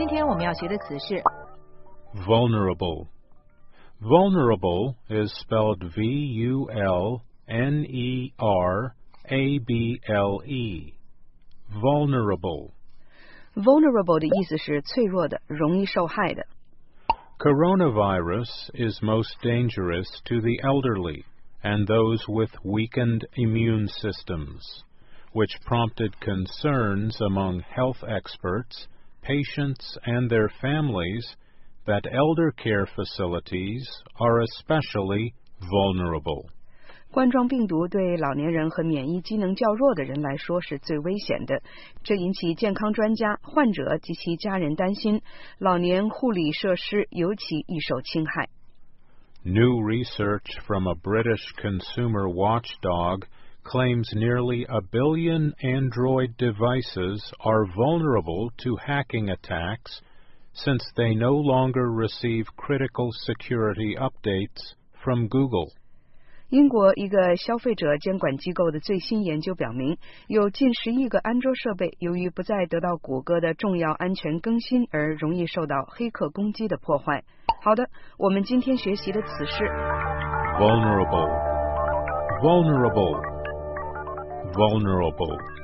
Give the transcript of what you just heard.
今天我们要学的词是 vulnerable. Vulnerable is spelled V-U-L-N-E-R-A-B-L-E. Vulnerable. vulnerable 的意思是脆弱的，容易受害的。 Coronavirus is most dangerous to the elderly and those with weakened immune systems, which prompted concerns among health experts, patients, and their families that elder care facilities are especially vulnerable. 冠状病毒对老年人和免疫机能较弱的人来说是最危险的，这引起健康专家、患者及其家人担心，老年护理设施尤其易受侵害。 New research from a British consumer watchdog claims nearly 1 billion Android devices are vulnerable to hacking attacks since they no longer receive critical security updates from Google. 英国一个消费者监管机构的最新研究表明，有近10亿个安卓设备由于不再得到谷歌的重要安全更新而容易受到黑客攻击的破坏。好的，我们今天学习的词是 vulnerable, vulnerable, vulnerable.